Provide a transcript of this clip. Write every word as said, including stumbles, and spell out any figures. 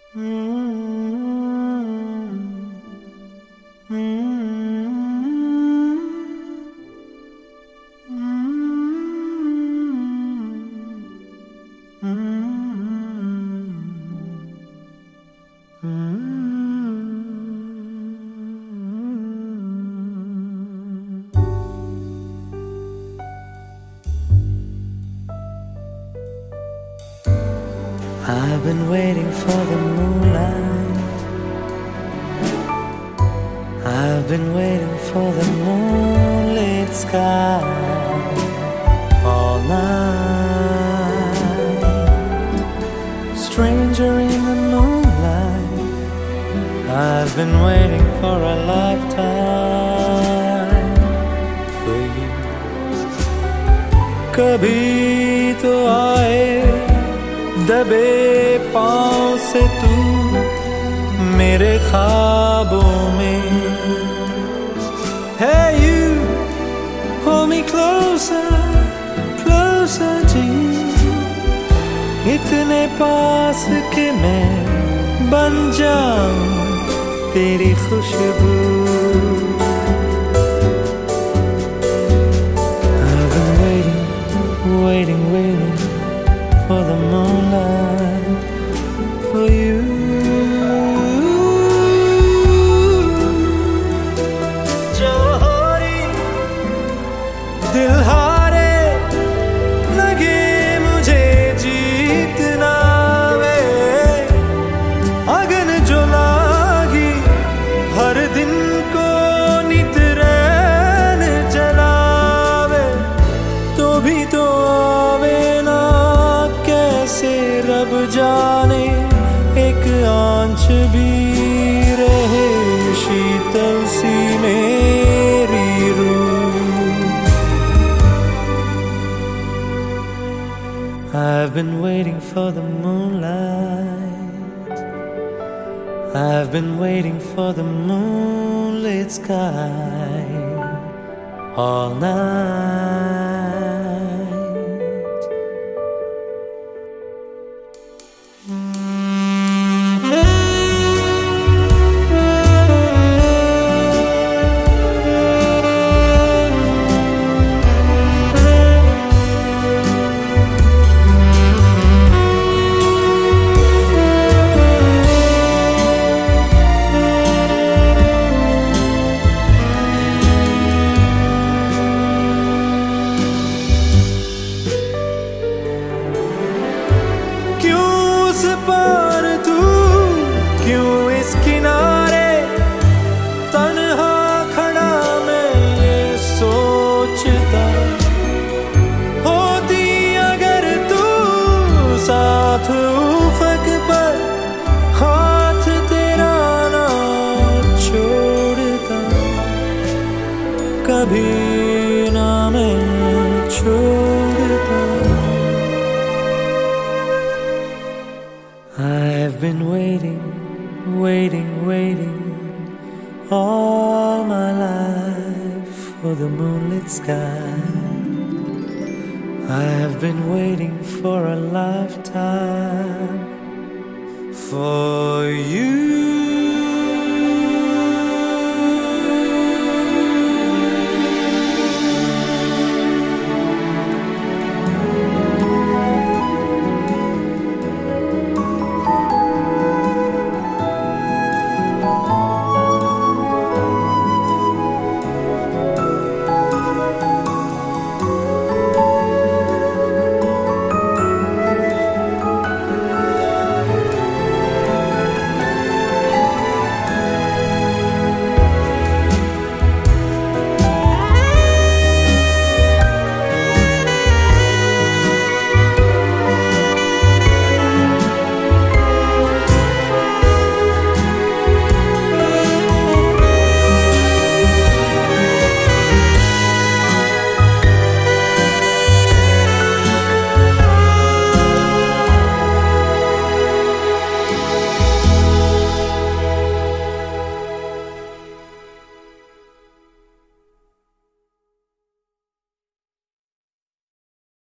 I've been waiting for the moonlight. I've been waiting for the moonlit sky all night. Stranger in the moonlight, I've been waiting for a lifetime for you. Kabhi to aaye दबे पाँव से तू मेरे ख्वाबों में. Hey you, hold me closer, closer to you. इतने पास के मैं बन जाऊं तेरी खुशबू. I've been waiting, waiting, waiting for the moonlight, for you. जोहरी दिल हारे लगे मुझे जीतना वे. अगन जो लागी हर दिन को नित रैन जलावे, तो भी तो आवे ना कैसे रब जाने. एक आंच भी रहे शीतल सी मेरी रूह. I've been waiting for the moonlight. I've been waiting for the moonlit sky all night. उस पार तू क्यों इस किनारे तन्हा खड़ा मैं ये सोचता. होती अगर तू साथ उफक पर हाथ तेरा ना छोड़ता. कभी ना मैं छोड़ता. I've been waiting, waiting, waiting all my life for the moonlit sky. I have been waiting for a lifetime for you.